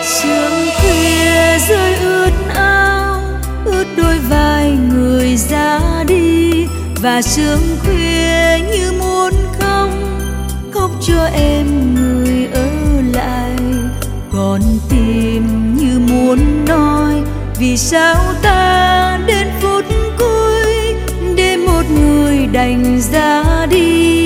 Sương khuya rơi ướt áo, ướt đôi vai người ra đi. Và sương khuya như muốn khóc, khóc cho em người ở lại. Còn tim như muốn nói, vì sao ta đến phút cuối để một người đành ra đi.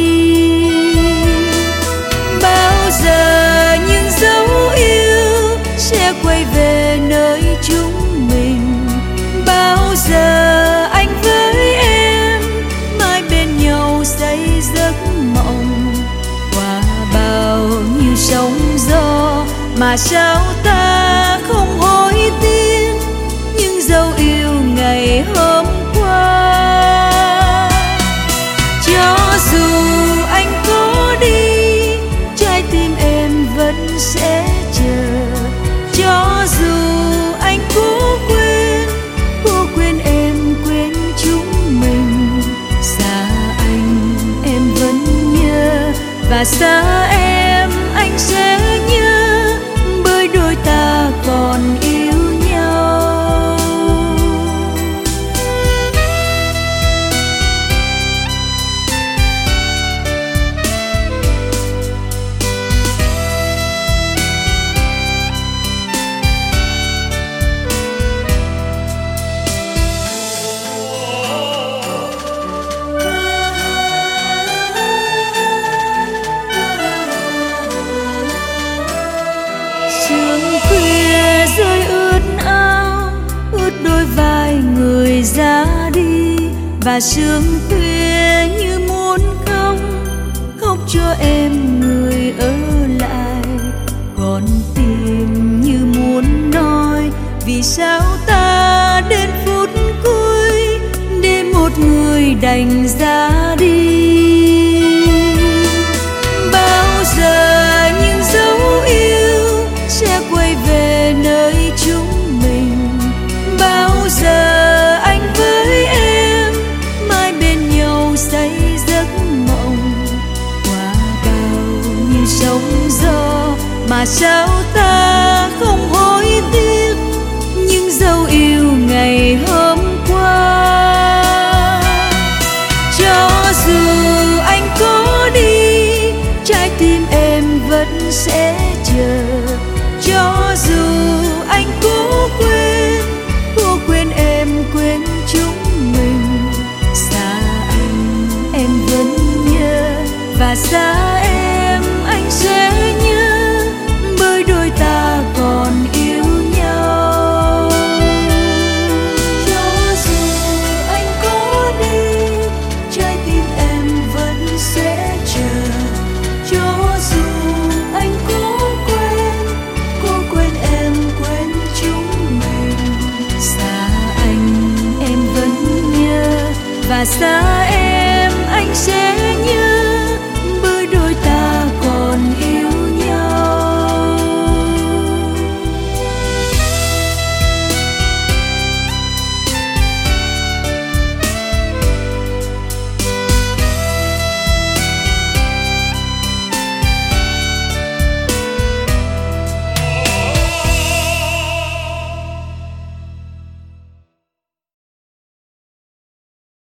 Bao giờ những dấu yêu sẽ quay về nơi chúng mình. Bao giờ anh với em mãi bên nhau xây giấc mộng. Qua bao nhiêu sóng gió mà sao ta không hối tiếc những dấu yêu ngày hôm qua. Cho dù anh có đi, trái tim em vẫn sẽ chờ. Cho dù anh cố quên em, quên chúng mình. Xa anh em vẫn nhớ, và xa em anh sẽ nhớ, bởi đôi ta còn yêu nhau. Sương khuya rơi ướt áo, ướt đôi vai người ra đi. Và sương khuya như muốn khóc, khóc cho em người ở lại. Còn tim như muốn nói, vì sao ta đến phút cuối để một người đành ra đi. Bao giờ những dấu yêu sẽ quay về nơi chúng mình. Bao giờ anh với em mãi bên nhau xây giấc mộng. Qua bao nhiêu sóng gió mà sao ta không hối tiếc những dấu yêu ngày hôm qua. Cho dù anh có đi, trái tim em vẫn sẽ chờ. Cho dù anh cố quên em, quên chúng mình. Xa anh em vẫn nhớ, và xa em anh sẽ nhớ, bởi đôi ta còn yêu nhau. Cho dù anh có đi, trái tim em vẫn sẽ chờ. Cho dù anh cố quên em, quên chúng mình. Xa anh em vẫn nhớ, và xa em